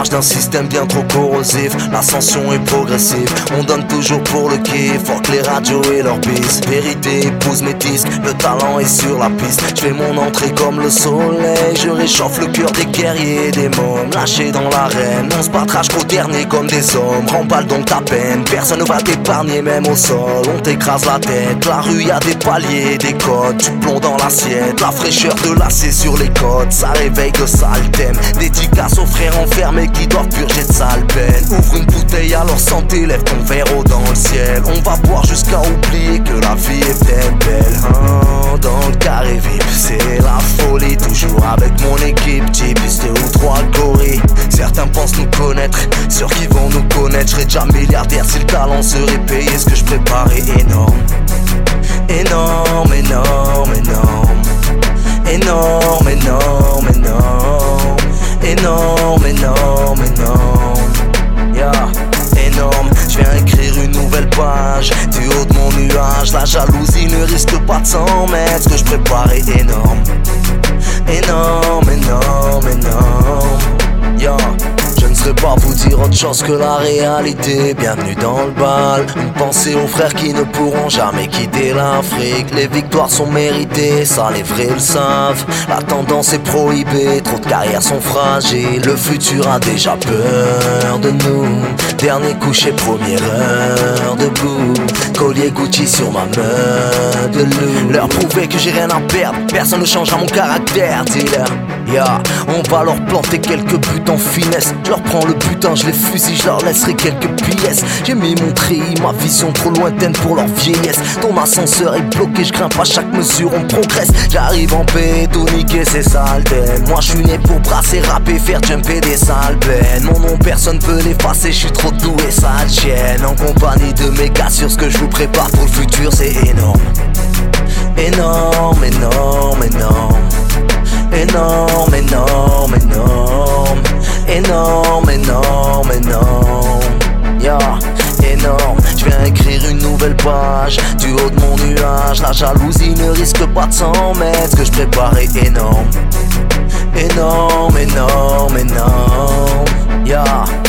charge d'un système bien trop corrosif. L'ascension est progressive, on donne toujours pour le kiff. Fuck les radios et leurs bis. Vérité épouse mes disques, le talent est sur la piste. Je fais mon entrée comme le soleil, je réchauffe le cœur des guerriers et des mômes. Lâchés dans l'arène, on se battra jusqu'au dernier comme des hommes. Remballe donc ta peine, personne ne va t'épargner même au sol. On t'écrase la tête, la rue y'a des paliers, des codes. Du plomb dans l'assiette, la fraîcheur de l'acier sur les côtes. Ça réveille de sales thèmes, dédicace aux frères enfermés qui doivent purger de sales peines. Ouvre une bouteille à leur santé, lève ton verre haut dans le ciel. On va boire jusqu'à oublier que la vie est belle. Dans le carré VIP, c'est la folie. Toujours avec mon équipe, type pisté ou trois gorilles. Certains pensent nous connaître, sûrs qu'ils vont nous connaître. J'serais déjà milliardaire si le talent serait payé. Ce que je prépare est énorme. Énorme, énorme, énorme. Énorme, énorme, énorme. Énorme, énorme, énorme. Yeah, énorme. Je viens écrire une nouvelle page du haut de mon nuage. La jalousie ne risque pas de s'en mettre. Ce que je prépare est énorme. Énorme, énorme, énorme. Yeah. Je ne saurais pas vous dire autre chose que la réalité. Bienvenue dans le bal. Une pensée aux frères qui ne pourront jamais quitter l'Afrique. Les victoires sont méritées, ça les vrais le savent. La tendance est prohibée, trop de carrières sont fragiles. Le futur a déjà peur de nous. Dernier coucher, première heure debout. Collier Gucci sur ma main de loup. Leur prouver que j'ai rien à perdre, personne ne changera mon caractère. Dealer, yeah. On va leur planter quelques buts en finesse. Je leur prends le butin, je les fusille, je leur laisserai quelques pièces. J'ai mis mon treillis, ma vision trop lointaine pour leur vieillesse. Ton ascenseur est bloqué, je grimpe à chaque mesure, on progresse. J'arrive en paix, tout niquer, c'est sale thème. Moi je suis né pour brasser, rapper, faire jumper des sales peines. Mon nom personne peut l'effacer, je suis trop doué, ça tienne. En compagnie de mes gars, sur ce que je vous prépare pour le futur, c'est énorme. Énorme, énorme, énorme. Énorme, énorme, énorme. Énorme, énorme, énorme. Yeah, énorme. Je viens écrire une nouvelle page du haut de mon nuage. La jalousie ne risque pas de s'en mettre. Ce que je prépare est énorme. Énorme, énorme, énorme. Yeah.